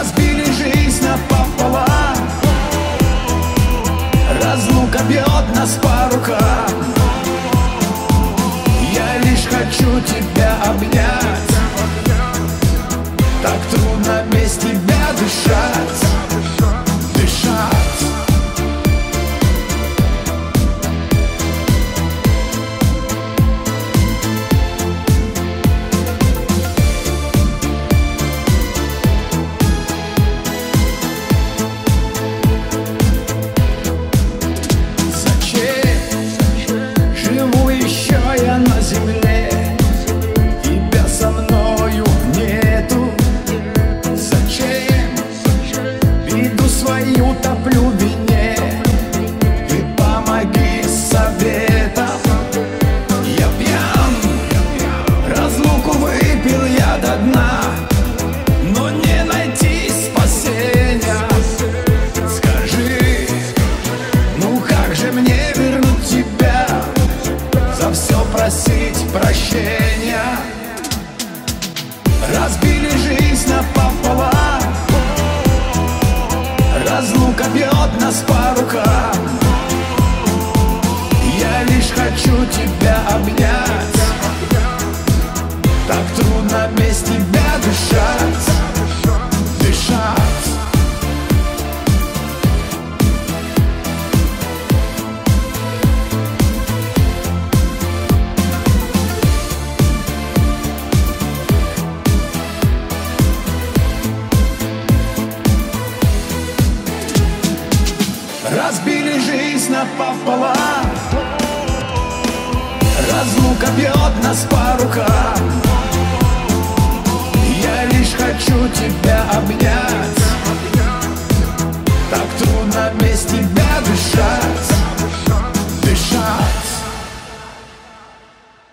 Разбили жизнь напополам, разлука бьет нас по рукам. Я лишь хочу тебя обнять, так трудно без тебя дышать. Утоплю в вине, ты помоги советом. Я пьян, разлуку выпил я до дна, но не найти спасения. Скажи, ну как же мне вернуть тебя, за все просить прощения? Разбили жизнь напополам, разлука бьет нас по рукам. Я лишь хочу тебя обнять, так трудно без тебя дышать. Разбили жизнь напополам, разлука бьет нас по рукам. Я лишь хочу тебя обнять, так трудно без тебя.